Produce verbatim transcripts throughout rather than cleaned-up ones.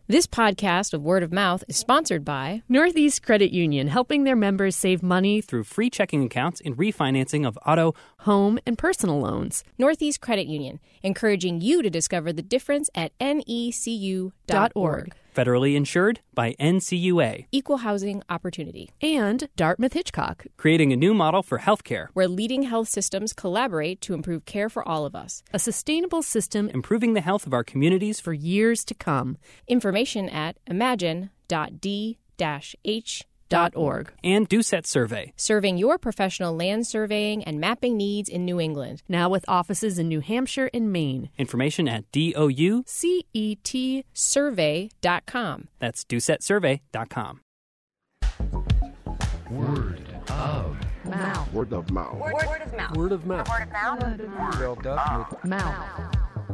This podcast of Word of Mouth is sponsored by Northeast Credit Union, helping their members save money through free checking accounts and refinancing of auto, home, and personal loans. Northeast Credit Union, encouraging you to discover the difference at N E C U dot org. Federally insured by N C U A. Equal housing opportunity. And Dartmouth Hitchcock, creating a new model for healthcare, where leading health systems collaborate to improve care for all of us. A sustainable system improving the health of our communities for years to come. Information at imagine dot d dash h dot org. And Doucette Survey, serving your professional land surveying and mapping needs in New England. Now with offices in New Hampshire and Maine. Information at D O U C E T survey dot com. That's Doucette Survey dot com. Word of mouth. Word of mouth. Word, word of mouth. Word of mouth. Word of mouth. Word of mouth. Mouth.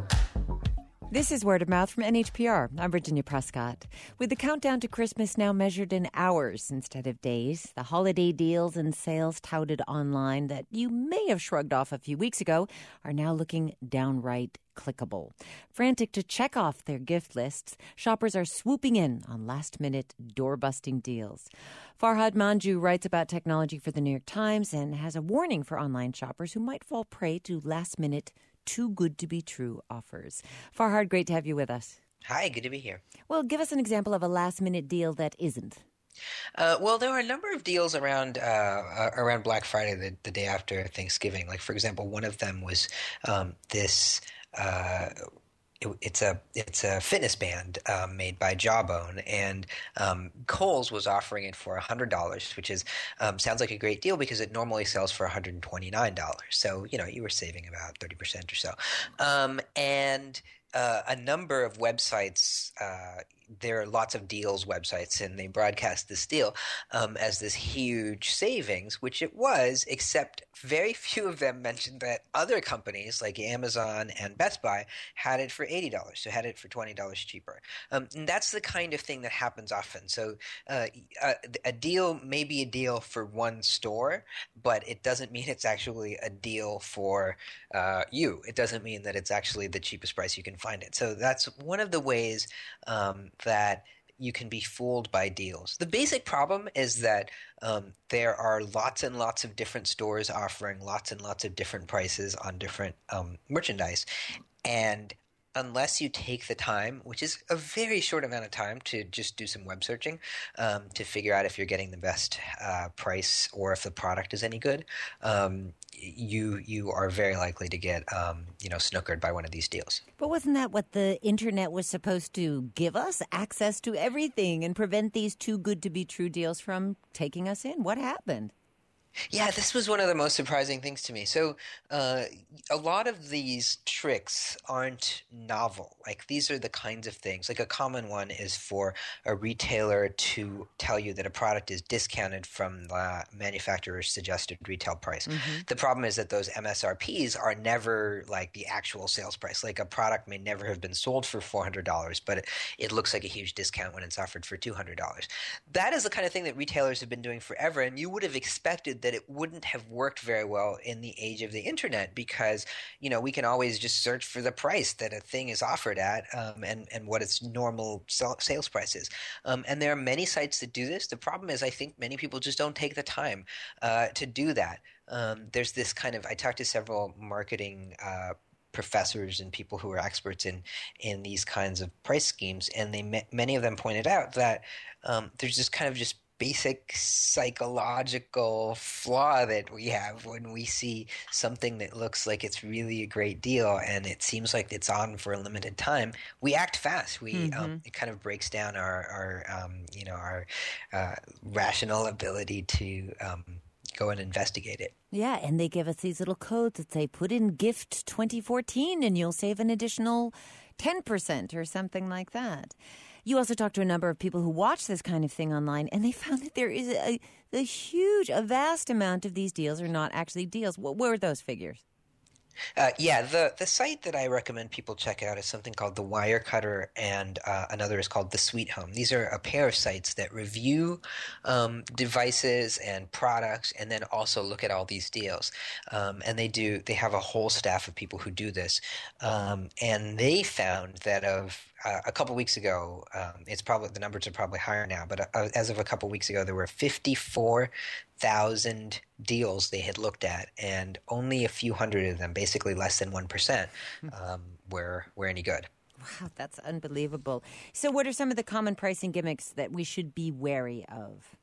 This is Word of Mouth from N H P R. I'm Virginia Prescott. With the countdown to Christmas now measured in hours instead of days, the holiday deals and sales touted online that you may have shrugged off a few weeks ago are now looking downright clickable. Frantic to check off their gift lists, shoppers are swooping in on last-minute, door-busting deals. Farhad Manjoo writes about technology for the New York Times and has a warning for online shoppers who might fall prey to last-minute, too-good-to-be-true offers. Farhad, great to have you with us. Hi, good to be here. Well, give us an example of a last-minute deal that isn't. Uh, well, there were a number of deals around uh, around Black Friday, the, the day after Thanksgiving. Like, for example, one of them was um, this. Uh, it, it's a it's a fitness band um, made by Jawbone, and um, Kohl's was offering it for a hundred dollars, which is um, sounds like a great deal because it normally sells for one hundred and twenty nine dollars. So you know you were saving about thirty percent or so, um, and. Uh, a number of websites, uh, there are lots of deals websites, and they broadcast this deal um, as this huge savings, which it was, except very few of them mentioned that other companies like Amazon and Best Buy had it for eighty dollars, so had it for twenty dollars cheaper. Um, and that's the kind of thing that happens often. So uh, a, a deal may be a deal for one store, but it doesn't mean it's actually a deal for uh, you. It doesn't mean that it's actually the cheapest price you can find it. So that's one of the ways um, that you can be fooled by deals. The basic problem is that um, there are lots and lots of different stores offering lots and lots of different prices on different um, merchandise. And unless you take the time, which is a very short amount of time, to just do some web searching um, to figure out if you're getting the best uh, price or if the product is any good, um, you you are very likely to get um, you know snookered by one of these deals. But wasn't that what the internet was supposed to give us? Access to everything and prevent these too good to be true deals from taking us in? What happened? Yeah, this was one of the most surprising things to me. So uh, a lot of these tricks aren't novel. Like, these are the kinds of things. Like, a common one is for a retailer to tell you that a product is discounted from the manufacturer's suggested retail price. Mm-hmm. The problem is that those M S R Ps are never like the actual sales price. Like, a product may never have been sold for four hundred dollars, but it, it looks like a huge discount when it's offered for two hundred dollars. That is the kind of thing that retailers have been doing forever, and you would have expected that it wouldn't have worked very well in the age of the internet because, you know, we can always just search for the price that a thing is offered at um, and, and what its normal sales price is. Um, and there are many sites that do this. The problem is I think many people just don't take the time uh, to do that. Um, there's this kind of – I talked to several marketing uh professors and people who are experts in in these kinds of price schemes, and they many of them pointed out that um, there's this kind of just basic psychological flaw that we have when we see something that looks like it's really a great deal and it seems like it's on for a limited time. We act fast. We mm-hmm. um, it kind of breaks down our our um, you know our uh, rational ability to um, go and investigate it. Yeah, and they give us these little codes that say, put in gift twenty fourteen and you'll save an additional ten percent or something like that. You also talked to a number of people who watch this kind of thing online, and they found that there is a, a huge, a vast amount of these deals are not actually deals. What were those figures? Uh, yeah, the, the site that I recommend people check out is something called The Wirecutter, and uh, another is called The Sweet Home. These are a pair of sites that review um, devices and products, and then also look at all these deals. Um, and they do they have a whole staff of people who do this, um, and they found that of uh, a couple weeks ago, um, it's probably the numbers are probably higher now, but uh, as of a couple weeks ago, there were fifty-four thousand deals they had looked at, and only a few hundred of them, basically less than one percent, um, were were any good. Wow, that's unbelievable. So what are some of the common pricing gimmicks that we should be wary of?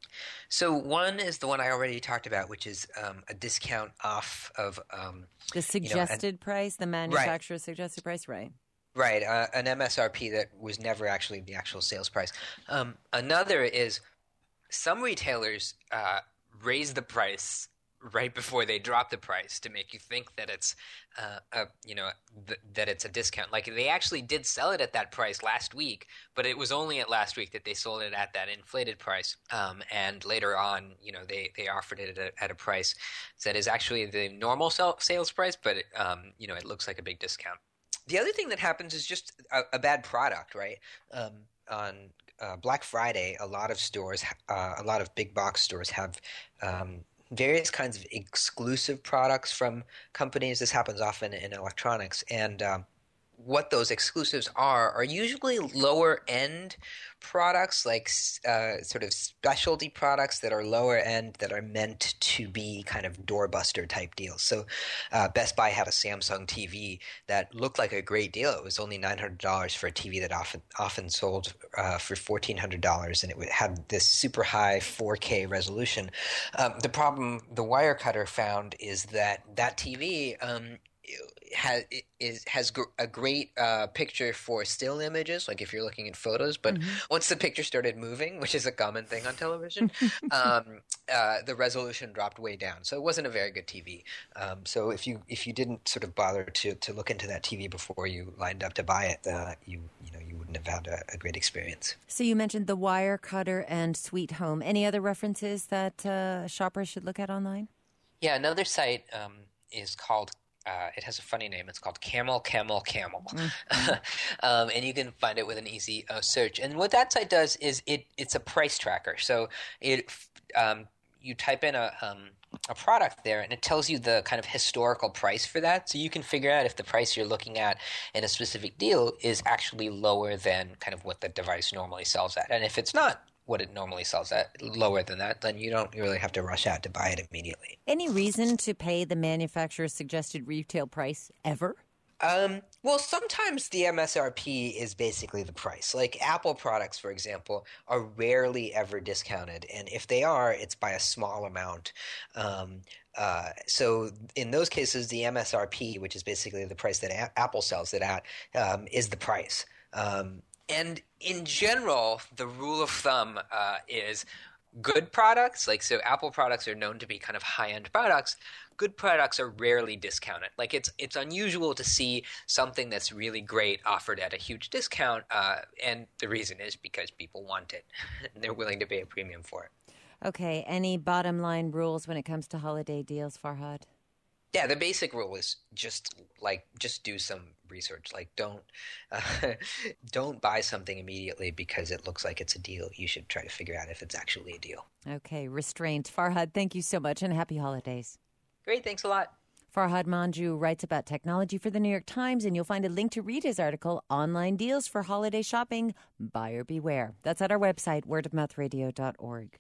So one is the one I already talked about, which is um, a discount off of um, the suggested you know, an, price, the manufacturer's right. suggested price, right? Right, uh, an M S R P that was never actually the actual sales price. Um, another is some retailers uh, raise the price right before they drop the price to make you think that it's uh, a, you know th- that it's a discount. Like they actually did sell it at that price last week, but it was only at last week that they sold it at that inflated price. Um, and later on, you know, they, they offered it at a, at a price that is actually the normal sell- sales price, but it, um, you know, it looks like a big discount. The other thing that happens is just a, a bad product, right? Um, on uh, Black Friday, a lot of stores, uh, a lot of big box stores have um, various kinds of exclusive products from companies. This happens often in electronics. And um, what those exclusives are are usually lower end products, like uh, sort of specialty products that are lower end that are meant to be kind of doorbuster type deals. So uh, Best Buy had a Samsung T V that looked like a great deal. It was only nine hundred dollars for a T V that often often sold uh, for fourteen hundred dollars, and it had this super high four K resolution. Um, the problem the Wirecutter found is that that T V um, has is has gr- a great uh, picture for still images, like if you're looking at photos. But mm-hmm. once the picture started moving, which is a common thing on television, um, uh, the resolution dropped way down. So it wasn't a very good T V. Um, so if you if you didn't sort of bother to, to look into that T V before you lined up to buy it, uh, you you know you wouldn't have had a, a great experience. So you mentioned the Wirecutter and Sweet Home. Any other references that uh, shoppers should look at online? Yeah, another site um, is called. Uh, it has a funny name. It's called Camel, Camel, Camel. Mm-hmm. um, and you can find it with an easy uh, search. And what that site does is it it's a price tracker. So it um, you type in a um, a product there, and it tells you the kind of historical price for that. So you can figure out if the price you're looking at in a specific deal is actually lower than kind of what the device normally sells at. And if it's not what it normally sells at, lower than that, then you don't really have to rush out to buy it immediately. Any reason to pay the manufacturer's suggested retail price ever? Um, well, sometimes the M S R P is basically the price. Like Apple products, for example, are rarely ever discounted. And if they are, it's by a small amount. Um, uh, so in those cases, the M S R P, which is basically the price that a- Apple sells it at, um, is the price. Um, and in general, the rule of thumb uh, is good products, like so Apple products are known to be kind of high-end products. Good products are rarely discounted. Like it's it's unusual to see something that's really great offered at a huge discount, uh, and the reason is because people want it and they're willing to pay a premium for it. Okay, any bottom line rules when it comes to holiday deals, Farhad? Yeah, the basic rule is just like just do some research. Like don't uh, don't buy something immediately because it looks like it's a deal. You should try to figure out if it's actually a deal. Okay, restraint. Farhad, thank you so much, and happy holidays. Great, thanks a lot. Farhad Manjoo writes about technology for the New York Times, and you'll find a link to read his article, Online Deals for Holiday Shopping, Buyer Beware. That's at our website, word of mouth radio dot org.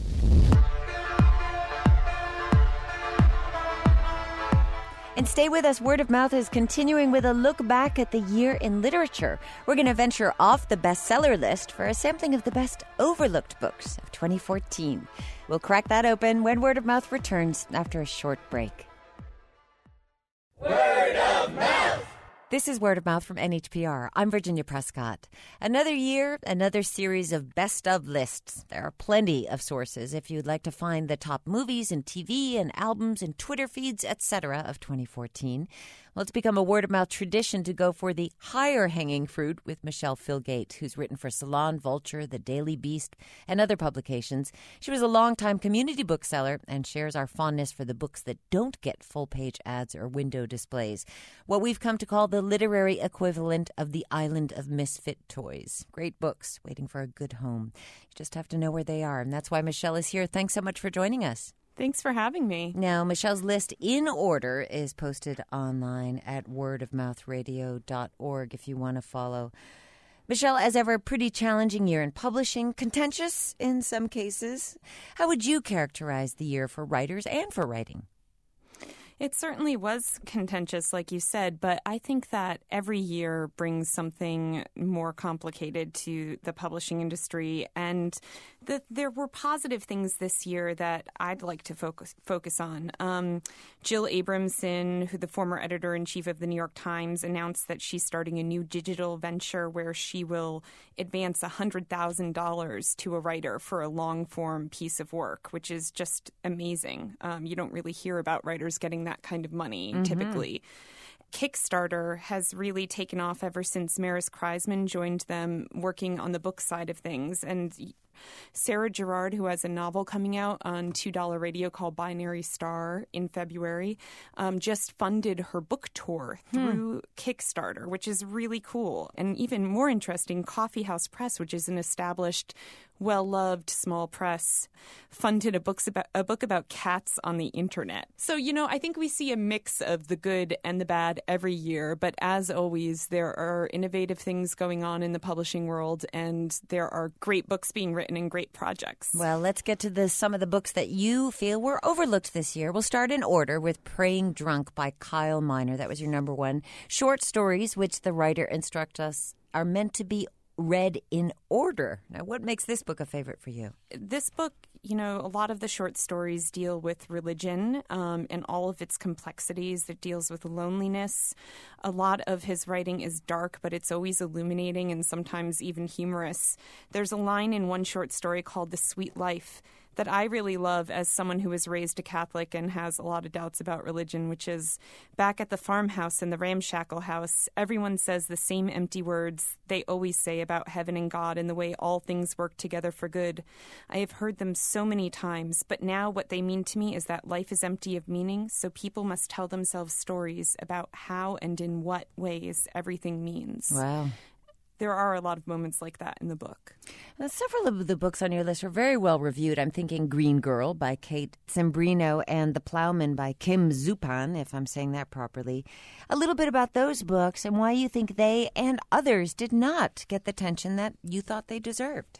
And stay with us. Word of Mouth is continuing with a look back at the year in literature. We're going to venture off the bestseller list for a sampling of the best overlooked books of twenty fourteen. We'll crack that open when Word of Mouth returns after a short break. Word of Mouth! This is Word of Mouth from N H P R. I'm Virginia Prescott. Another year, another series of best of lists. There are plenty of sources if you'd like to find the top movies and T V and albums and Twitter feeds, et cetera of twenty fourteen. Well, it's become a word of mouth tradition to go for the higher hanging fruit with Michelle Philgate, who's written for Salon, Vulture, The Daily Beast, and other publications. She was a longtime community bookseller and shares our fondness for the books that don't get full-page ads or window displays. What we've come to call the literary equivalent of the island of misfit toys. Great books waiting for a good home. You just have to know where they are, and that's why Michelle is here. Thanks so much for joining us. Thanks for having me. Now, Michelle's list in order is posted online at word of mouth radio dot org if you want to follow Michelle, as ever, a pretty challenging year in publishing, contentious in some cases. How would you characterize the year for writers and for writing? It certainly was contentious, like you said, but I think that every year brings something more complicated to the publishing industry. And the, there were positive things this year that I'd like to focus focus on. Um, Jill Abramson, who the former editor-in-chief of the New York Times, announced that she's starting a new digital venture where she will advance one hundred thousand dollars to a writer for a long-form piece of work, which is just amazing. Um, you don't really hear about writers getting that kind of money mm-hmm. typically. Kickstarter has really taken off ever since Maris Kreisman joined them working on the book side of things. And Sarah Gerard, who has a novel coming out on two dollar Radio called Binary Star in February, um, just funded her book tour through hmm. Kickstarter, which is really cool. And even more interesting, Coffee House Press, which is an established, well-loved small press, funded a, books about, a book about cats on the internet. So, you know, I think we see a mix of the good and the bad every year. But as always, there are innovative things going on in the publishing world, and there are great books being written and great projects. Well, let's get to the, some of the books that you feel were overlooked this year. We'll start in order with Praying Drunk by Kyle Miner. That was your number one. Short stories, which the writer instructs us are meant to be read in order. Now, what makes this book a favorite for you? This book, you know, a lot of the short stories deal with religion um, and all of its complexities. It deals with loneliness. A lot of his writing is dark, but it's always illuminating and sometimes even humorous. There's a line in one short story called The Sweet Life that I really love as someone who was raised a Catholic and has a lot of doubts about religion, which is, back at the farmhouse in the ramshackle house, everyone says the same empty words they always say about heaven and God and the way all things work together for good. I have heard them so many times, but now what they mean to me is that life is empty of meaning, so people must tell themselves stories about how and in what ways everything means. Wow. There are a lot of moments like that in the book. Now, several of the books on your list are very well reviewed. I'm thinking Green Girl by Kate Sembrino and The Plowman by Kim Zupan, if I'm saying that properly. A little bit about those books and why you think they and others did not get the attention that you thought they deserved.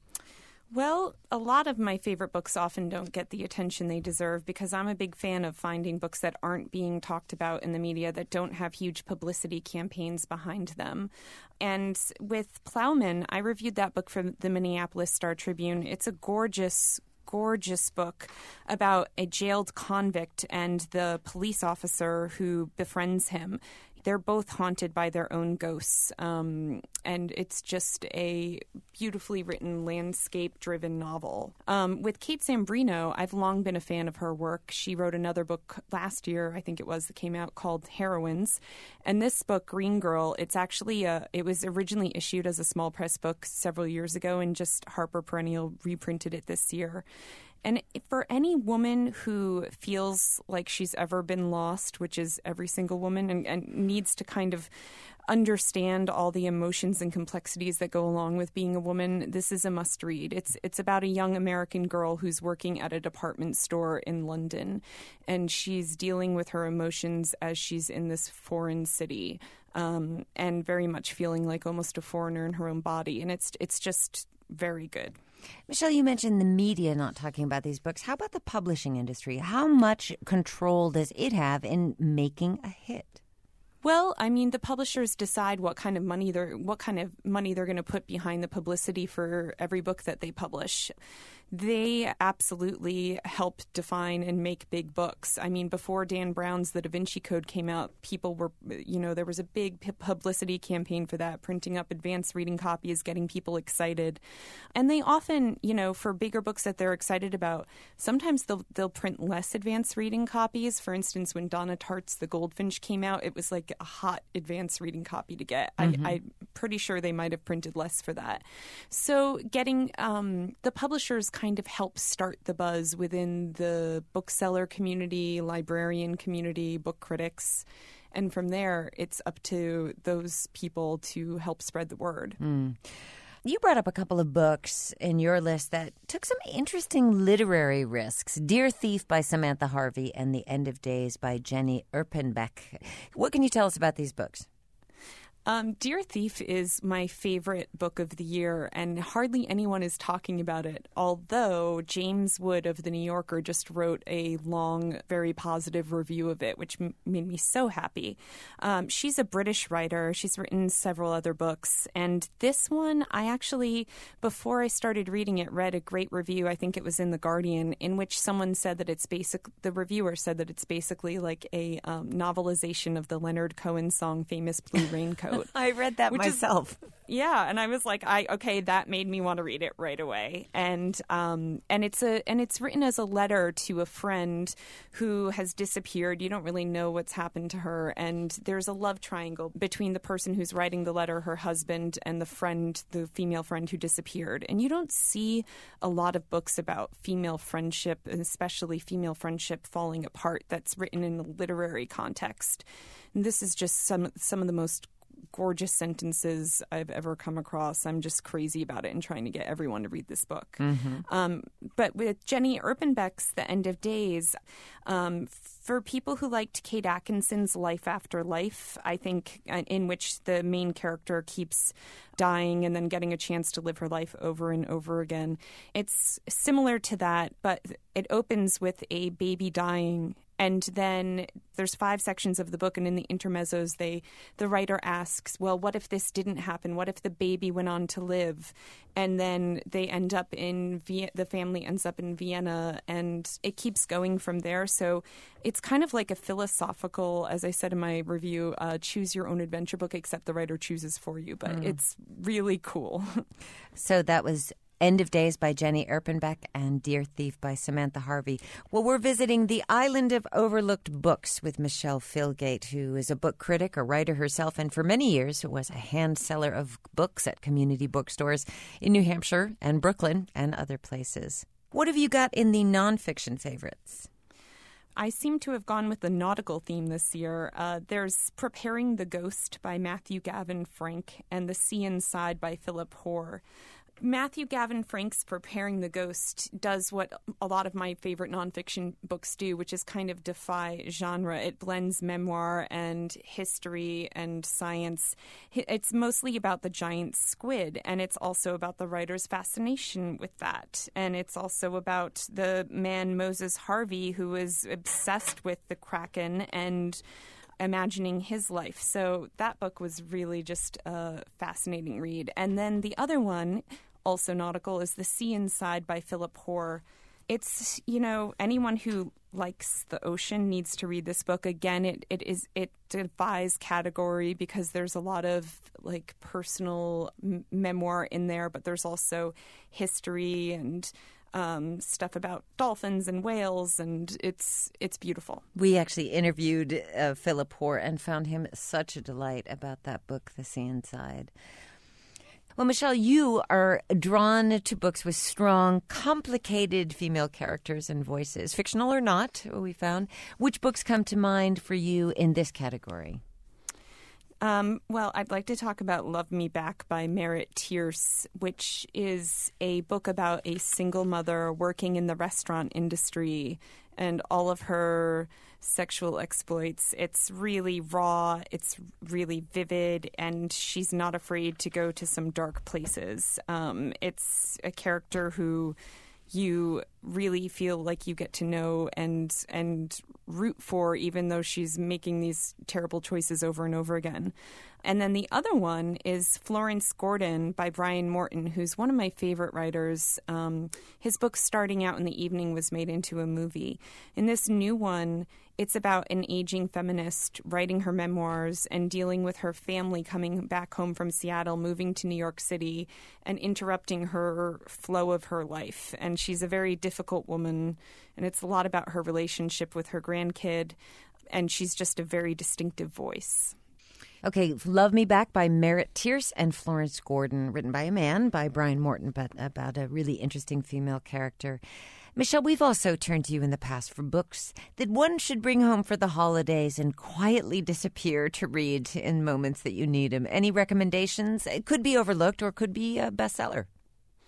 Well, a lot of my favorite books often don't get the attention they deserve because I'm a big fan of finding books that aren't being talked about in the media, that don't have huge publicity campaigns behind them. And with Plowman, I reviewed that book from the Minneapolis Star Tribune. It's a gorgeous, gorgeous book about a jailed convict and the police officer who befriends him. They're both haunted by their own ghosts, um, and it's just a beautifully written, landscape-driven novel. Um, with Kate Sembrino, I've long been a fan of her work. She wrote another book last year, I think it was, that came out called Heroines. And this book, Green Girl, it's actually a, it was originally issued as a small press book several years ago, and just Harper Perennial reprinted it this year. And for any woman who feels like she's ever been lost, which is every single woman, and, and needs to kind of understand all the emotions and complexities that go along with being a woman, this is a must-read. It's it's about a young American girl who's working at a department store in London, and she's dealing with her emotions as she's in this foreign city, um, and very much feeling like almost a foreigner in her own body. And it's it's just very good. Michelle, you mentioned the media not talking about these books. How about the publishing industry? How much control does it have in making a hit? Well, I mean, the publishers decide what kind of money they're what kind of money they're going to put behind the publicity for every book that they publish. They absolutely help define and make big books. I mean, before Dan Brown's The Da Vinci Code came out, people were, you know, there was a big publicity campaign for that, printing up advanced reading copies, getting people excited. And they often, you know, for bigger books that they're excited about, sometimes they'll they'll print less advanced reading copies. For instance, when Donna Tartt's The Goldfinch came out, it was like a hot advanced reading copy to get. Mm-hmm. I, I'm pretty sure they might have printed less for that. So getting um, the publishers kind of help start the buzz within the bookseller community, librarian community, book critics. And from there, it's up to those people to help spread the word. Mm. You brought up a couple of books in your list that took some interesting literary risks. Dear Thief by Samantha Harvey and The End of Days by Jenny Erpenbeck. What can you tell us about these books? Um, Dear Thief is my favorite book of the year, and hardly anyone is talking about it, although James Wood of The New Yorker just wrote a long, very positive review of it, which m- made me so happy. Um, she's a British writer. She's written several other books, and this one, I actually, before I started reading it, read a great review, I think it was in The Guardian, in which someone said that it's basic, the reviewer said that it's basically like a um, novelization of the Leonard Cohen song, Famous Blue Raincoat. I read that Which is- myself. Yeah, and I was like, I okay, that made me want to read it right away. And um, and it's a and it's written as a letter to a friend who has disappeared. You don't really know what's happened to her, and there's a love triangle between the person who's writing the letter, her husband, and the friend, the female friend who disappeared. And you don't see a lot of books about female friendship, and especially female friendship falling apart, that's written in a literary context. And this is just some some of the most gorgeous sentences I've ever come across. I'm just crazy about it and trying to get everyone to read this book. Mm-hmm. Um, but with Jenny Erpenbeck's The End of Days, um, for people who liked Kate Atkinson's Life After Life, I think, uh, in which the main character keeps dying and then getting a chance to live her life over and over again, it's similar to that, but it opens with a baby dying. And then there's five sections of the book, and in the intermezzos, they the writer asks, well, what if this didn't happen? What if the baby went on to live? And then they end up in, Vie- the family ends up in Vienna, and it keeps going from there. So it's kind of like a philosophical, as I said in my review, uh, choose your own adventure book, except the writer chooses for you. But mm. it's really cool. So that was End of Days by Jenny Erpenbeck and Dear Thief by Samantha Harvey. Well, we're visiting the Island of Overlooked Books with Michelle Philgate, who is a book critic, a writer herself, and for many years was a hand seller of books at community bookstores in New Hampshire and Brooklyn and other places. What have you got in the nonfiction favorites? I seem to have gone with the nautical theme this year. Uh, there's Preparing the Ghost by Matthew Gavin Frank and The Sea Inside by Philip Hoare. Matthew Gavin Frank's Preparing the Ghost does what a lot of my favorite nonfiction books do, which is kind of defy genre. It blends memoir and history and science. It's mostly about the giant squid, and it's also about the writer's fascination with that. And it's also about the man Moses Harvey, who is obsessed with the Kraken and imagining his life. So that book was really just a fascinating read. And then the other one, also nautical, is The Sea Inside by Philip Hoare. It's, you know, anyone who likes the ocean needs to read this book. Again, it, it is it defies category because there's a lot of like personal m- memoir in there, but there's also history and Um, stuff about dolphins and whales, and it's it's beautiful. We actually interviewed uh, Philip Hoare and found him such a delight about that book, The Sea Inside. Well, Michelle, you are drawn to books with strong, complicated female characters and voices, fictional or not, we found. Which books come to mind for you in this category? Um, well, I'd like to talk about Love Me Back by Merritt Tierce, which is a book about a single mother working in the restaurant industry and all of her sexual exploits. It's really raw, it's really vivid, and she's not afraid to go to some dark places. Um, it's a character who you really feel like you get to know and and root for, even though she's making these terrible choices over and over again. And then the other one is Florence Gordon by Brian Morton, who's one of my favorite writers. Um, his book Starting Out in the Evening was made into a movie. In this new one, it's about an aging feminist writing her memoirs and dealing with her family coming back home from Seattle, moving to New York City, and interrupting her flow of her life. And she's a very difficult woman, and it's a lot about her relationship with her grandkid, and she's just a very distinctive voice. Okay, Love Me Back by Merritt Tierce and Florence Gordon, written by a man, by Brian Morton, but about a really interesting female character. Michelle, we've also turned to you in the past for books that one should bring home for the holidays and quietly disappear to read in moments that you need them. Any recommendations? It could be overlooked or could be a bestseller.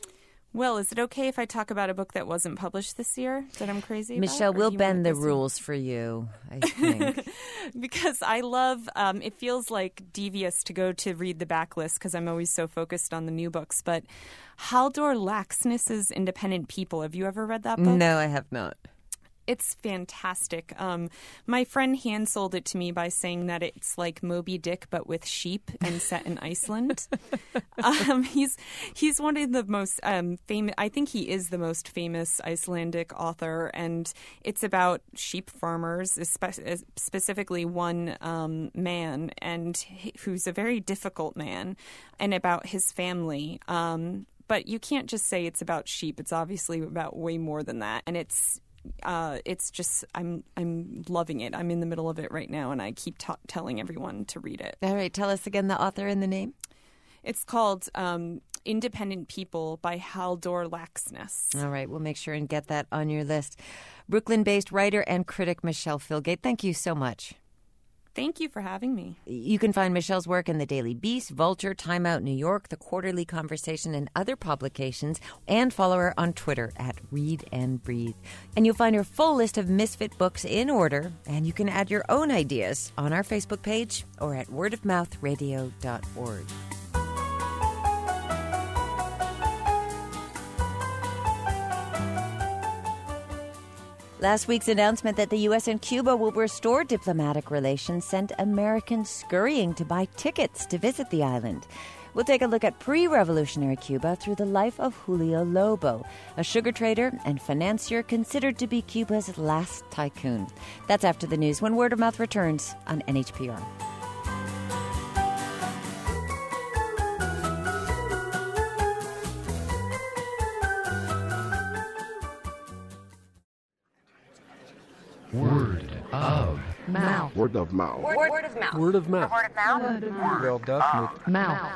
Well, is it okay if I talk about a book that wasn't published this year that I'm crazy about? Michelle, Or we'll do you want bend to the go see- rules for you, I think. Because I love, um, it feels like devious to go to read the backlist because I'm always so focused on the new books. But Haldor Laxness's Independent People, have you ever read that book? No, I have not. It's fantastic. Um, my friend hand sold it to me by saying that it's like Moby Dick but with sheep and set in Iceland. um, he's he's one of the most um, famous. I think he is the most famous Icelandic author, and it's about sheep farmers, espe- specifically one um, man, and he, who's a very difficult man, and about his family. Um, but you can't just say it's about sheep. It's obviously about way more than that, and it's. Uh, it's just I'm I'm loving it. I'm in the middle of it right now, and I keep t- telling everyone to read it. All right, tell us again the author and the name. It's called um, Independent People by Haldor Laxness. All right, we'll make sure and get that on your list. Brooklyn-based writer and critic Michelle Filgate, thank you so much. Thank you for having me. You can find Michelle's work in the Daily Beast, Vulture, Time Out New York, The Quarterly Conversation, and other publications, and follow her on Twitter at Read and Breathe. And you'll find her full list of Misfit books in order, and you can add your own ideas on our Facebook page or at word of mouth radio dot org. Last week's announcement that the U S and Cuba will restore diplomatic relations sent Americans scurrying to buy tickets to visit the island. We'll take a look at pre-revolutionary Cuba through the life of Julio Lobo, a sugar trader and financier considered to be Cuba's last tycoon. That's after the news when Word of Mouth returns on N H P R. Word of Mouth. Word of mouth. Word of mouth. Word of mouth. World of Mouth.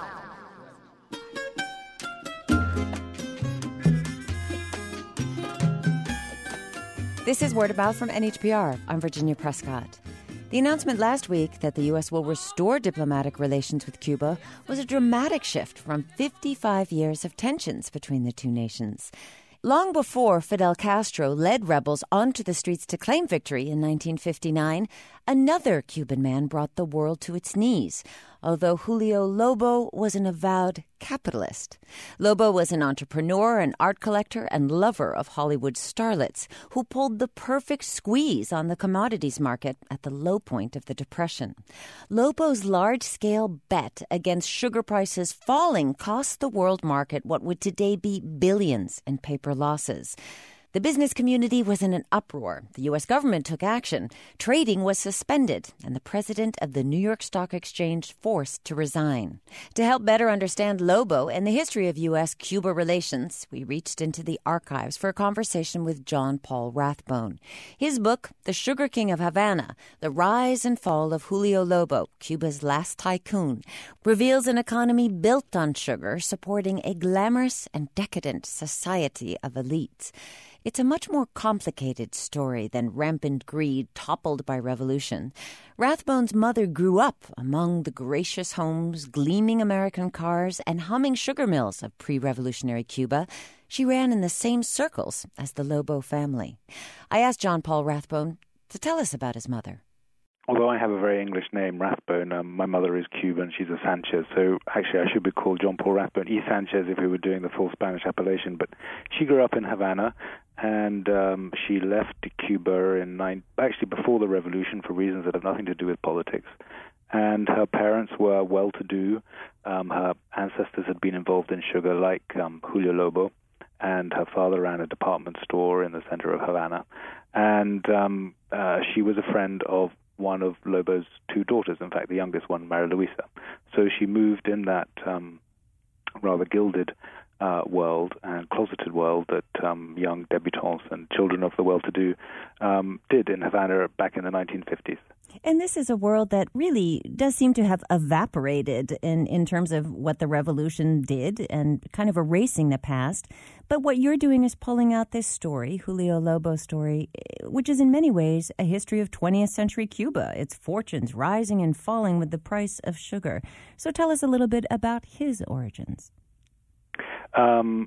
This is Word of Mouth from N H P R. I'm Virginia Prescott. The announcement last week that the U S will restore diplomatic relations with Cuba was a dramatic shift from fifty-five years of tensions between the two nations. Long before Fidel Castro led rebels onto the streets to claim victory in nineteen fifty-nine, another Cuban man brought the world to its knees, although Julio Lobo was an avowed capitalist. Lobo was an entrepreneur, an art collector, and lover of Hollywood starlets who pulled the perfect squeeze on the commodities market at the low point of the Depression. Lobo's large-scale bet against sugar prices falling cost the world market what would today be billions in paper losses. The business community was in an uproar. The U S government took action. Trading was suspended, and the president of the New York Stock Exchange forced to resign. To help better understand Lobo and the history of U S Cuba relations, we reached into the archives for a conversation with John Paul Rathbone. His book, The Sugar King of Havana, The Rise and Fall of Julio Lobo, Cuba's Last Tycoon, reveals an economy built on sugar, supporting a glamorous and decadent society of elites. It's a much more complicated story than rampant greed toppled by revolution. Rathbone's mother grew up among the gracious homes, gleaming American cars, and humming sugar mills of pre-revolutionary Cuba. She ran in the same circles as the Lobo family. I asked John Paul Rathbone to tell us about his mother. Although I have a very English name, Rathbone, um, my mother is Cuban. She's a Sanchez. So actually I should be called John Paul Rathbone y Sanchez if we were doing the full Spanish appellation. But she grew up in Havana, and um, she left Cuba in nine, actually before the revolution for reasons that have nothing to do with politics. And her parents were well-to-do. Um, her ancestors had been involved in sugar, like um, Julio Lobo, and her father ran a department store in the center of Havana. And um, uh, she was a friend of one of Lobo's two daughters, in fact, the youngest one, Maria Luisa. So she moved in that um, rather gilded uh, world and closeted world that um, young debutantes and children of the well-to-do um, did in Havana back in the nineteen fifties. And this is a world that really does seem to have evaporated in, in terms of what the revolution did and kind of erasing the past. But what you're doing is pulling out this story, Julio Lobo's story, which is in many ways a history of twentieth century Cuba, its fortunes rising and falling with the price of sugar. So tell us a little bit about his origins. Um,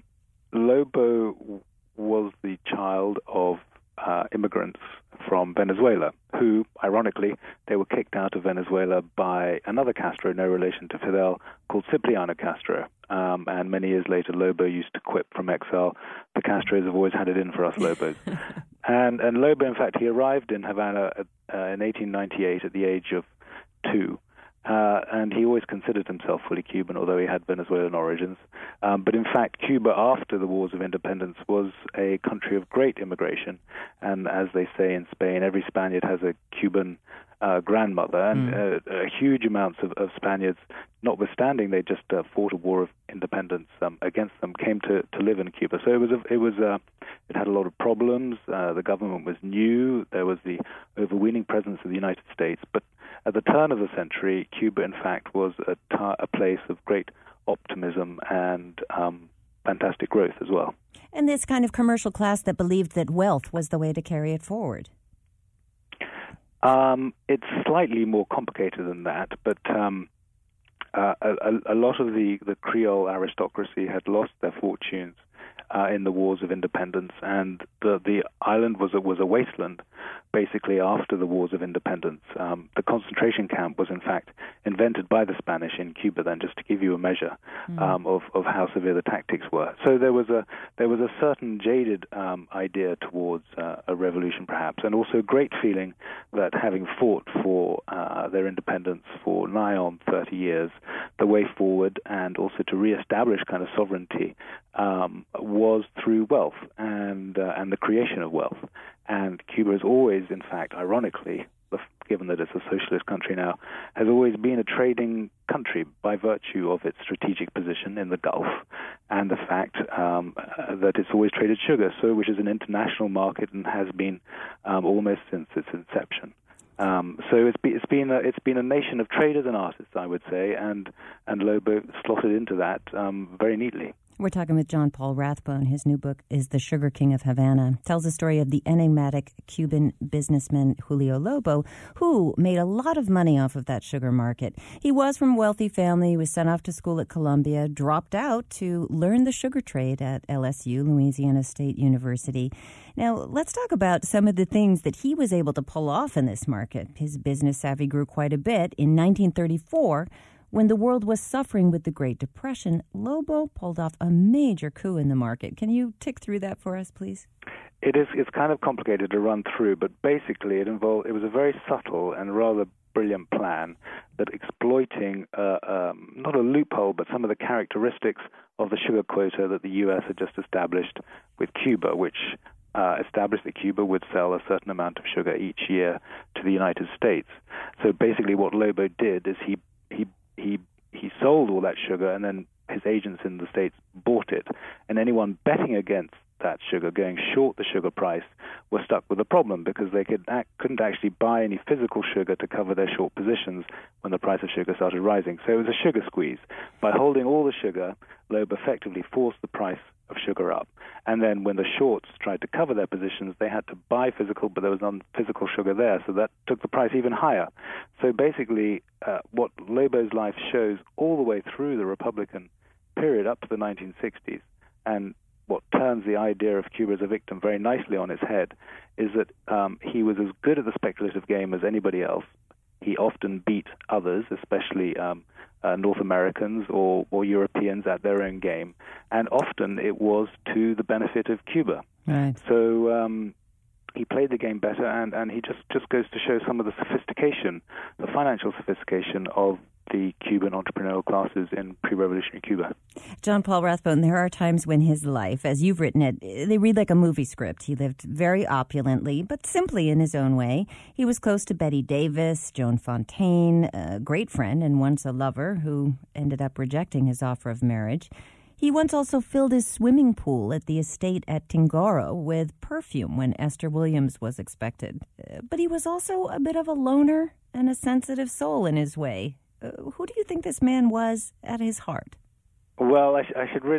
Lobo was the child of uh, immigrants from Venezuela, who, ironically, they were kicked out of Venezuela by another Castro, no relation to Fidel, called Cipriano Castro. Um, and many years later, Lobo used to quip from exile, "The Castros have always had it in for us Lobos." and, and Lobo, in fact, he arrived in Havana at, uh, in eighteen ninety-eight at the age of two. Uh, and he always considered himself fully Cuban, although he had Venezuelan origins. Um, but in fact, Cuba, after the wars of independence, was a country of great immigration. And as they say in Spain, every Spaniard has a Cuban uh, grandmother. And mm. uh, uh, huge amounts of, of Spaniards, notwithstanding they just uh, fought a war of independence um, against them, came to, to live in Cuba. So it was a, it was a, it had a lot of problems. Uh, the government was new. There was the overweening presence of the United States. But at the turn of the century, Cuba, in fact, was a, ta- a place of great optimism and um, fantastic growth as well. And this kind of commercial class that believed that wealth was the way to carry it forward. Um, it's slightly more complicated than that, but um, uh, a, a lot of the, the Creole aristocracy had lost their fortunes uh, in the wars of independence, and the the island was a, was a wasteland, basically, after the wars of independence. Um, the concentration camp was, in fact, invented by the Spanish in Cuba then, just to give you a measure mm. um, of, of how severe the tactics were. So there was a there was a certain jaded um, idea towards uh, a revolution, perhaps, and also great feeling that having fought for uh, their independence for nigh on thirty years, the way forward, and also to reestablish kind of sovereignty, um, was through wealth and uh, and the creation of wealth. And Cuba has always, in fact, ironically, given that it's a socialist country now, has always been a trading country by virtue of its strategic position in the Gulf and the fact um, uh, that it's always traded sugar, so which is an international market and has been um, almost since its inception. Um, so it's, be, it's been a, it's been a nation of traders and artists, I would say, and and Lobo slotted into that um, very neatly. We're talking with John Paul Rathbone. His new book is The Sugar King of Havana. Tells the story of the enigmatic Cuban businessman Julio Lobo, who made a lot of money off of that sugar market. He was from a wealthy family. He was sent off to school at Columbia, dropped out to learn the sugar trade at L S U, Louisiana State University. Now, let's talk about some of the things that he was able to pull off in this market. His business savvy grew quite a bit. In nineteen thirty-four, when the world was suffering with the Great Depression, Lobo pulled off a major coup in the market. Can you tick through that for us, please? It is. It's kind of complicated to run through, but basically it involved. It was a very subtle and rather brilliant plan that exploiting uh, um, not a loophole, but some of the characteristics of the sugar quota that the U S had just established with Cuba, which uh, established that Cuba would sell a certain amount of sugar each year to the United States. So basically, what Lobo did is he he He he sold all that sugar, and then his agents in the States bought it. And anyone betting against that sugar, going short the sugar price, were stuck with a problem because they could act, couldn't actually buy any physical sugar to cover their short positions when the price of sugar started rising. So it was a sugar squeeze. By holding all the sugar, Loeb effectively forced the price of sugar up. And then when the shorts tried to cover their positions, they had to buy physical, but there was non-physical sugar there, so that took the price even higher. So basically, uh, what Loebo's life shows all the way through the Republican period up to the nineteen sixties, and what turns the idea of Cuba as a victim very nicely on its head, is that um, he was as good at the speculative game as anybody else. He often beat others, especially um, uh, North Americans or, or Europeans at their own game, and often it was to the benefit of Cuba. Right. So um, he played the game better, and, and he just, just goes to show some of the sophistication, the financial sophistication of the Cuban entrepreneurial classes in pre-revolutionary Cuba. John Paul Rathbone, there are times when his life, as you've written it, they read like a movie script. He lived very opulently, but simply in his own way. He was close to Betty Davis, Joan Fontaine, a great friend and once a lover who ended up rejecting his offer of marriage. He once also filled his swimming pool at the estate at Tingoro with perfume when Esther Williams was expected. But he was also a bit of a loner and a sensitive soul in his way. Uh, who do you think this man was at his heart? Well, I, sh- I should really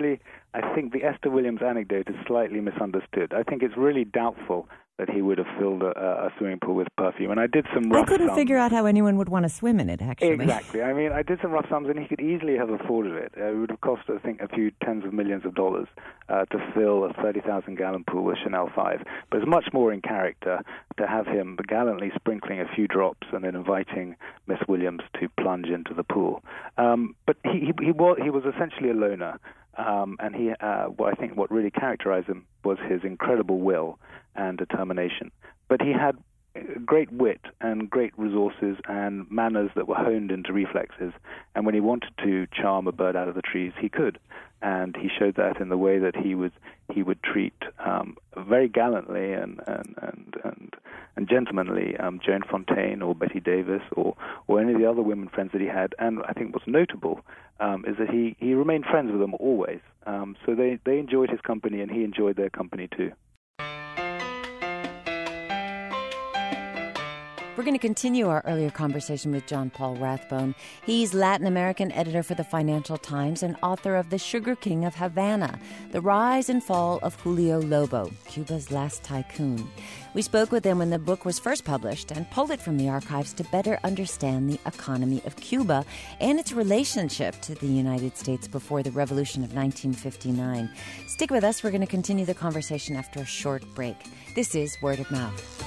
I think the Esther Williams anecdote is slightly misunderstood. I think it's really doubtful that he would have filled a, a swimming pool with perfume. And I did some rough I couldn't sums. figure out how anyone would want to swim in it, actually. Exactly. I mean, I did some rough sums, and he could easily have afforded it. Uh, it would have cost, I think, a few tens of millions of dollars uh, to fill a thirty thousand gallon pool with Chanel five. But it's much more in character to have him gallantly sprinkling a few drops and then inviting Miss Williams to plunge into the pool. Um, but he, he, he, was, he was essentially a loner. Um, and he, uh, what I think what really characterized him was his incredible will and determination. But he had great wit and great resources and manners that were honed into reflexes. And when he wanted to charm a bird out of the trees, he could. And he showed that in the way that he would he would treat um, very gallantly and and and and, and gentlemanly um, Joan Fontaine or Betty Davis or or any of the other women friends that he had. And I think what's notable um, is that he, he remained friends with them always. Um, so they, they enjoyed his company and he enjoyed their company too. We're going to continue our earlier conversation with John Paul Rathbone. He's Latin American editor for the Financial Times and author of The Sugar King of Havana, The Rise and Fall of Julio Lobo, Cuba's Last Tycoon. We spoke with him when the book was first published and pulled it from the archives to better understand the economy of Cuba and its relationship to the United States before the Revolution of nineteen fifty-nine. Stick with us. We're going to continue the conversation after a short break. This is Word of Mouth.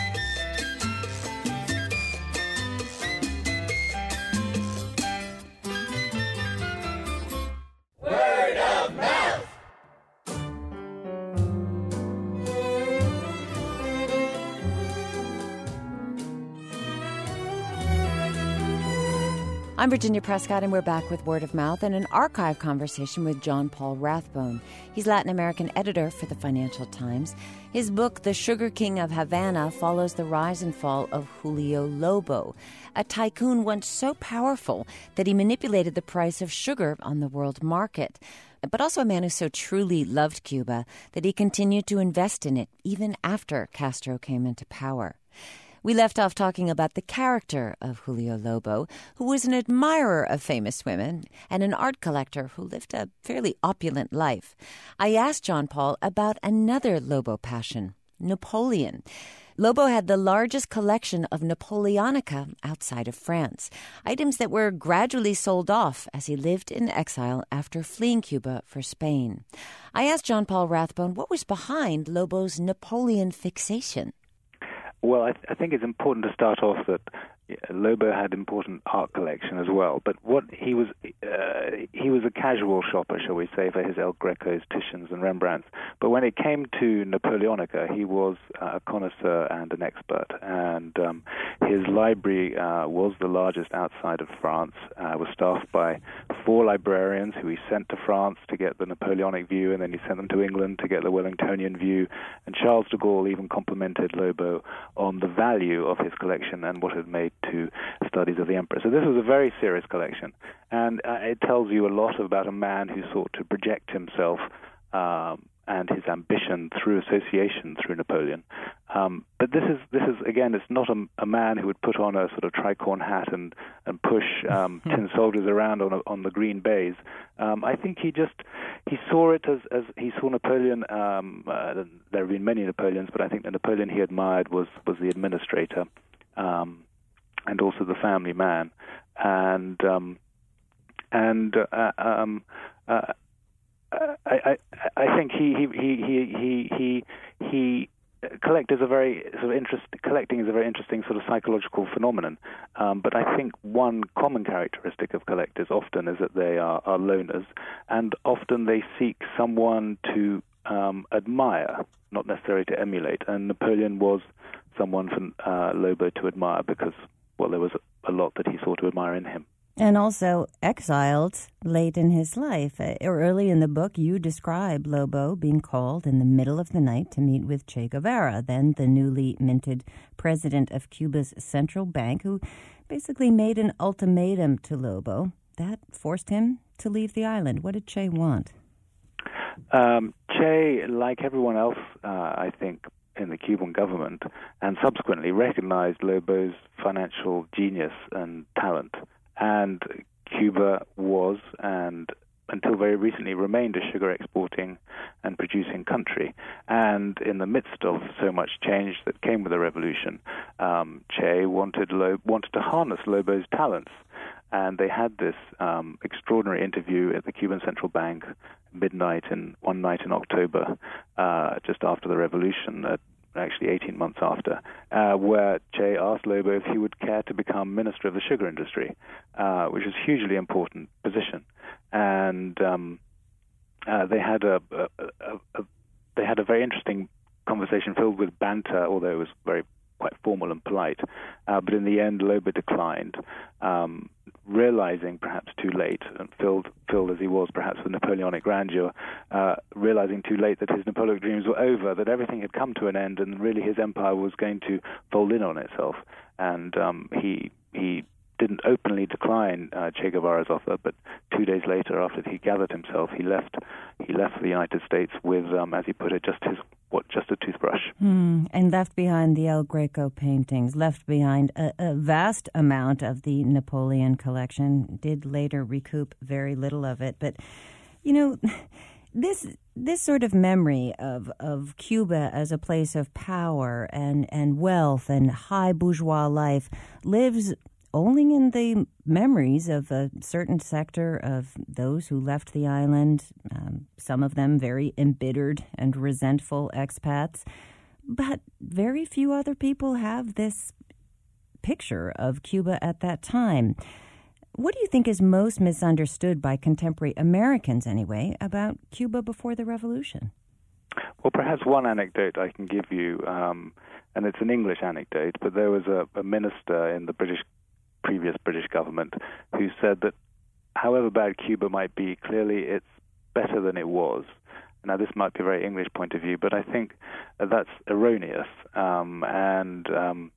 I'm Virginia Prescott, and we're back with Word of Mouth and an archive conversation with John Paul Rathbone. He's Latin American editor for the Financial Times. His book, The Sugar King of Havana, follows the rise and fall of Julio Lobo, a tycoon once so powerful that he manipulated the price of sugar on the world market, but also a man who so truly loved Cuba that he continued to invest in it even after Castro came into power. We left off talking about the character of Julio Lobo, who was an admirer of famous women and an art collector who lived a fairly opulent life. I asked John Paul about another Lobo passion, Napoleon. Lobo had the largest collection of Napoleonica outside of France, items that were gradually sold off as he lived in exile after fleeing Cuba for Spain. I asked John Paul Rathbone what was behind Lobo's Napoleon fixation. Well, I, th- I think it's important to start off that Lobo had important art collection as well, but what he was uh, he was a casual shopper, shall we say, for his El Grecos, Titians, and Rembrandts. But when it came to Napoleonica, he was a connoisseur and an expert, and um, his library uh, was the largest outside of France. Uh, was staffed by four librarians who he sent to France to get the Napoleonic view, and then he sent them to England to get the Wellingtonian view. And Charles de Gaulle even complimented Lobo on the value of his collection and what it made to studies of the emperor. So this was a very serious collection, and uh, it tells you a lot about a man who sought to project himself um, and his ambition through association through Napoleon. Um, but this is this is again, it's not a, a man who would put on a sort of tricorn hat and and push um, tin soldiers around on a, on the green bays. Um, I think he just he saw it as as he saw Napoleon. Um, uh, there have been many Napoleons, but I think the Napoleon he admired was was the administrator. Um, and also the family man, and um, and uh, um, uh, I, I I think he he he he he he collectors are very sort of interest. Collecting is a very interesting sort of psychological phenomenon. Um, but I think one common characteristic of collectors often is that they are, are loners, and often they seek someone to um, admire, not necessarily to emulate. And Napoleon was someone for uh, Lobo to admire because, well, there was a lot that he saw to admire in him. And also exiled late in his life. Early in the book, you describe Lobo being called in the middle of the night to meet with Che Guevara, then the newly minted president of Cuba's central bank, who basically made an ultimatum to Lobo that forced him to leave the island. What did Che want? Um, Che, like everyone else, uh, I think, in the Cuban government, and subsequently recognized Lobo's financial genius and talent. And Cuba was and until very recently remained a sugar exporting and producing country. And in the midst of so much change that came with the revolution, um, Che wanted Lo- wanted to harness Lobo's talents. And they had this um, extraordinary interview at the Cuban Central Bank midnight in one night in October, uh, just after the revolution, uh, actually eighteen months after, uh, where Che asked Lobo if he would care to become minister of the sugar industry, uh, which is a hugely important position. And um, uh, they had a, a, a, a they had a very interesting conversation filled with banter, although it was very quite formal and polite. Uh, but in the end, Lobo declined, um, realizing perhaps too late, and filled, filled as he was perhaps with Napoleonic grandeur, uh, realizing too late that his Napoleonic dreams were over, that everything had come to an end, and really his empire was going to fold in on itself. And um, he he didn't openly decline uh, Che Guevara's offer, but two days later, after he gathered himself, he left. He left the United States with, um, as he put it, just his what, just a toothbrush. Hmm. And left behind the El Greco paintings, left behind a, a vast amount of the Napoleon collection. Did later recoup very little of it, but you know, this this sort of memory of of Cuba as a place of power and and wealth and high bourgeois life lives only in the memories of a certain sector of those who left the island, um, some of them very embittered and resentful expats. But very few other people have this picture of Cuba at that time. What do you think is most misunderstood by contemporary Americans, anyway, about Cuba before the revolution? Well, perhaps one anecdote I can give you, um, and it's an English anecdote, but there was a, a minister in the British previous British government who said that however bad Cuba might be, clearly it's better than it was. Now, this might be a very English point of view, but I think that's erroneous, um, and um,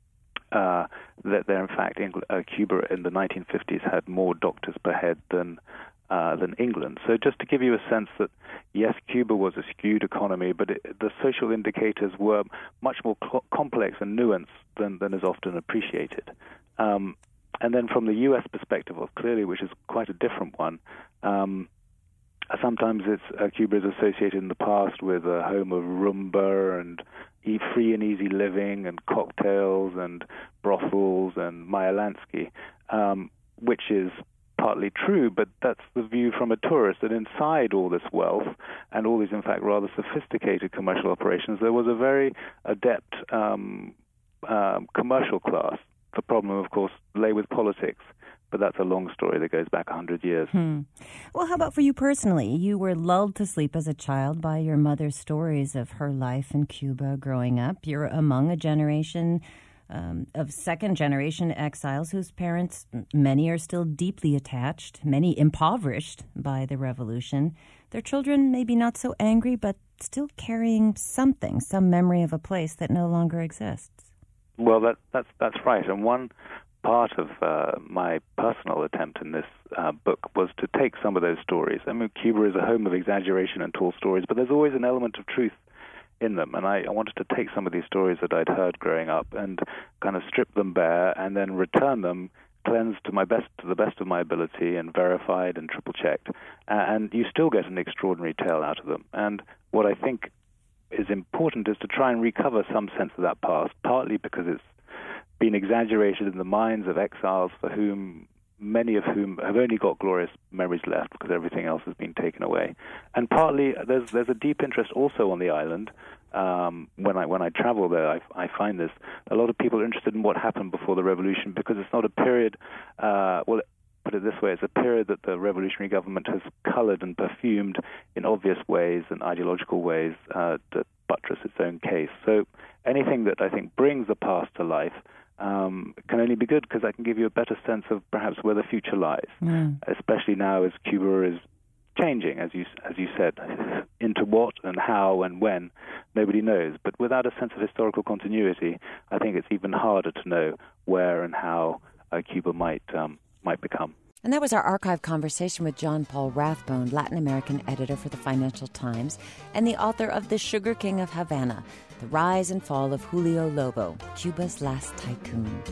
uh, that there, in fact, Engl- uh, Cuba in the nineteen fifties had more doctors per head than uh, than England. So just to give you a sense that, yes, Cuba was a skewed economy, but it, the social indicators were much more cl- complex and nuanced than, than is often appreciated. Um, and then from the U S perspective, well, clearly, which is quite a different one, um, sometimes it's uh, Cuba is associated in the past with a home of rumba and e- free and easy living and cocktails and brothels and Meyer Lansky, um, which is partly true, but that's the view from a tourist. And inside all this wealth and all these, in fact, rather sophisticated commercial operations, there was a very adept um, um, commercial class. The problem, of course, lay with politics, but that's a long story that goes back one hundred years. Hmm. Well, how about for you personally? You were lulled to sleep as a child by your mother's stories of her life in Cuba growing up. You're among a generation um, of second-generation exiles whose parents, many are still deeply attached, many impoverished by the revolution. Their children maybe not so angry, but still carrying something, some memory of a place that no longer exists. Well, that, that's that's right. And one part of uh, my personal attempt in this uh, book was to take some of those stories. I mean, Cuba is a home of exaggeration and tall stories, but there's always an element of truth in them. And I, I wanted to take some of these stories that I'd heard growing up and kind of strip them bare and then return them cleansed to my best, to the best of my ability, and verified and triple checked. Uh, and you still get an extraordinary tale out of them. And what I think is important is to try and recover some sense of that past, partly because it's been exaggerated in the minds of exiles for whom, many of whom have only got glorious memories left because everything else has been taken away. And partly there's there's a deep interest also on the island. Um, when I when I travel there, I, I find this. A lot of people are interested in what happened before the revolution because it's not a period, uh, well, put it this way, it's a period that the revolutionary government has colored and perfumed in obvious ways and ideological ways uh, to buttress its own case. So anything that I think brings the past to life um, can only be good because I can give you a better sense of perhaps where the future lies, mm. especially now as Cuba is changing, as you as you said, into what and how and when, nobody knows. But without a sense of historical continuity, I think it's even harder to know where and how uh, Cuba might um, might become. And that was our archive conversation with John Paul Rathbone, Latin American editor for the Financial Times and the author of The Sugar King of Havana, The Rise and Fall of Julio Lobo, Cuba's Last Tycoon.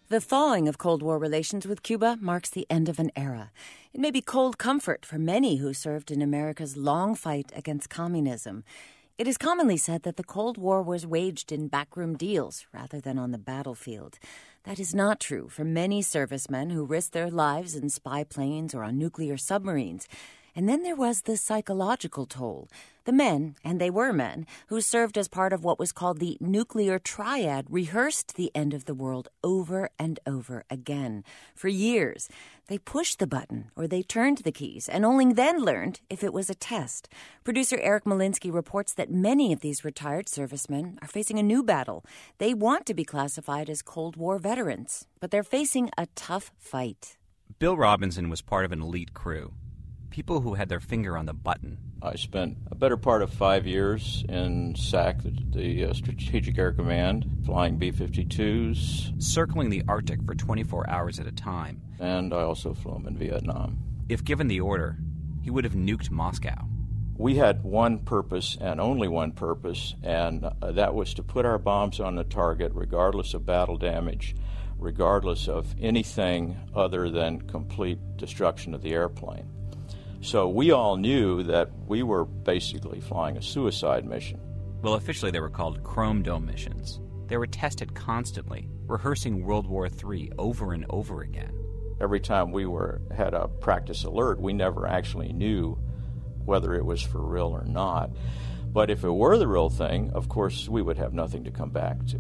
The thawing of Cold War relations with Cuba marks the end of an era. It may be cold comfort for many who served in America's long fight against communism. It is commonly said that the Cold War was waged in backroom deals rather than on the battlefield. That is not true for many servicemen who risked their lives in spy planes or on nuclear submarines. And then there was the psychological toll. The men, and they were men, who served as part of what was called the nuclear triad rehearsed the end of the world over and over again. For years, they pushed the button or they turned the keys and only then learned if it was a test. Producer Eric Malinsky reports that many of these retired servicemen are facing a new battle. They want to be classified as Cold War veterans, but they're facing a tough fight. Bill Robinson was part of an elite crew. People who had their finger on the button. I spent a better part of five years in S A C, the, the uh, Strategic Air Command, flying B fifty-twos. Circling the Arctic for twenty-four hours at a time. And I also flew them in Vietnam. If given the order, he would have nuked Moscow. We had one purpose and only one purpose, and uh, that was to put our bombs on the target regardless of battle damage, regardless of anything other than complete destruction of the airplane. So we all knew that we were basically flying a suicide mission. Well, officially they were called Chrome Dome missions. They were tested constantly, rehearsing World War Three over and over again. Every time we were had a practice alert, we never actually knew whether it was for real or not. But if it were the real thing, of course, we would have nothing to come back to.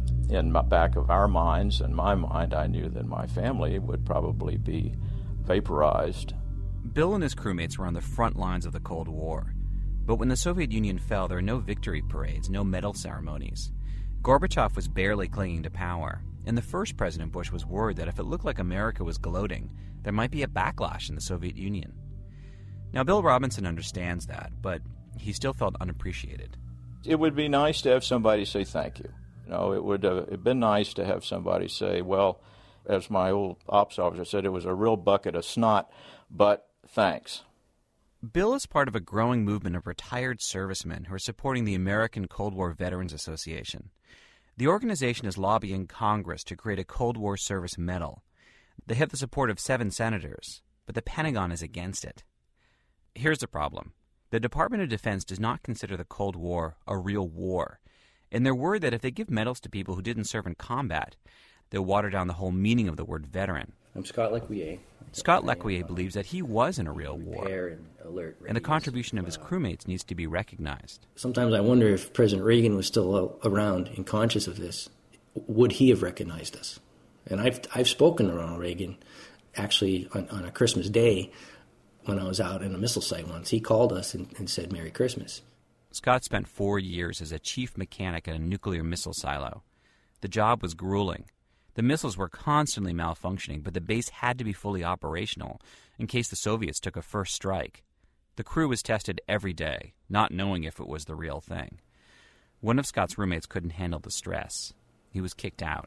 In the back of our minds and my mind, I knew that my family would probably be vaporized. Bill and his crewmates were on the front lines of the Cold War. But when the Soviet Union fell, there were no victory parades, no medal ceremonies. Gorbachev was barely clinging to power, and the first President Bush was worried that if it looked like America was gloating, there might be a backlash in the Soviet Union. Now, Bill Robinson understands that, but he still felt unappreciated. It would be nice to have somebody say thank you. You know, it would have it'd been nice to have somebody say, well, as my old ops officer said, it was a real bucket of snot, but thanks. Bill is part of a growing movement of retired servicemen who are supporting the American Cold War Veterans Association. The organization is lobbying Congress to create a Cold War Service Medal. They have the support of seven senators, but the Pentagon is against it. Here's the problem. The Department of Defense does not consider the Cold War a real war, and they're worried that if they give medals to people who didn't serve in combat, they'll water down the whole meaning of the word veteran. I'm Scott Lequier. Scott Lequier believes that he was in a real war, and, alert and the contribution of his crewmates needs to be recognized. Sometimes I wonder if President Reagan was still around and conscious of this, would he have recognized us? And I've I've spoken to Ronald Reagan, actually, on, on a Christmas day when I was out in a missile site once. He called us and, and said, Merry Christmas. Scott spent four years as a chief mechanic at a nuclear missile silo. The job was grueling. The missiles were constantly malfunctioning, but the base had to be fully operational in case the Soviets took a first strike. The crew was tested every day, not knowing if it was the real thing. One of Scott's roommates couldn't handle the stress. He was kicked out.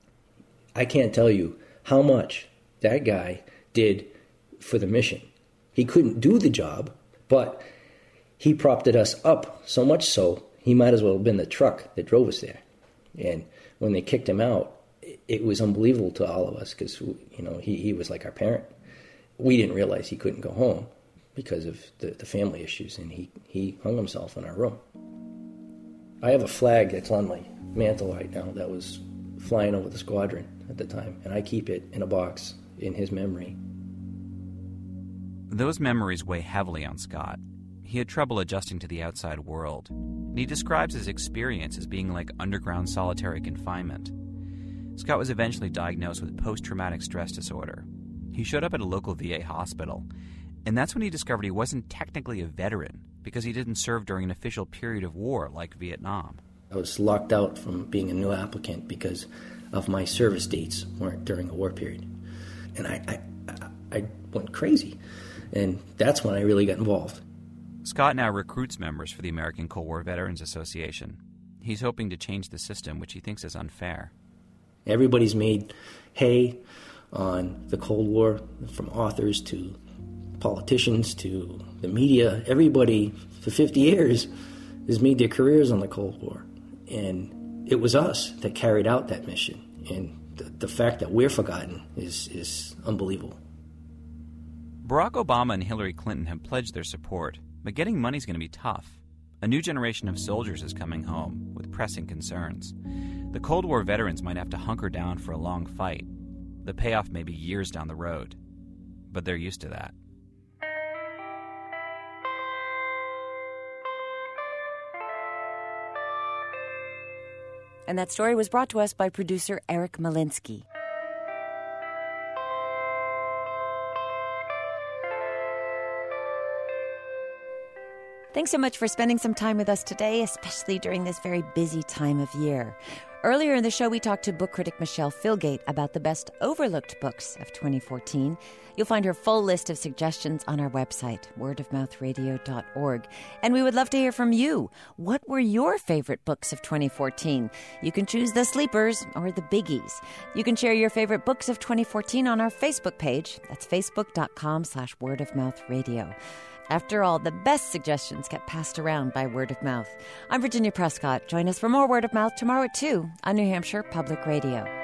I can't tell you how much that guy did for the mission. He couldn't do the job, but he propped us up so much so he might as well have been the truck that drove us there. And when they kicked him out, it was unbelievable to all of us because, you know, he, he was like our parent. We didn't realize he couldn't go home because of the, the family issues, and he, he hung himself in our room. I have a flag that's on my mantle right now that was flying over the squadron at the time, and I keep it in a box in his memory. Those memories weigh heavily on Scott. He had trouble adjusting to the outside world, and he describes his experience as being like underground solitary confinement. Scott was eventually diagnosed with post-traumatic stress disorder. He showed up at a local V A hospital, and that's when he discovered he wasn't technically a veteran because he didn't serve during an official period of war like Vietnam. I was locked out from being a new applicant because of my service dates weren't during a war period. And I, I, I went crazy, and that's when I really got involved. Scott now recruits members for the American Cold War Veterans Association. He's hoping to change the system, which he thinks is unfair. Everybody's made hay on the Cold War, from authors to politicians to the media. Everybody for fifty years has made their careers on the Cold War. And it was us that carried out that mission. And the, the fact that we're forgotten is, is unbelievable. Barack Obama and Hillary Clinton have pledged their support, but getting money's going to be tough. A new generation of soldiers is coming home with pressing concerns. The Cold War veterans might have to hunker down for a long fight. The payoff may be years down the road, but they're used to that. And that story was brought to us by producer Eric Malinsky. Thanks so much for spending some time with us today, especially during this very busy time of year. Earlier in the show, we talked to book critic Michelle Philgate about the best overlooked books of twenty fourteen. You'll find her full list of suggestions on our website, word of mouth radio dot org. And we would love to hear from you. What were your favorite books of twenty fourteen? You can choose the sleepers or the biggies. You can share your favorite books of twenty fourteen on our Facebook page. That's facebook.com slash word of mouth radio. After all, the best suggestions get passed around by word of mouth. I'm Virginia Prescott. Join us for more Word of Mouth tomorrow at two on New Hampshire Public Radio.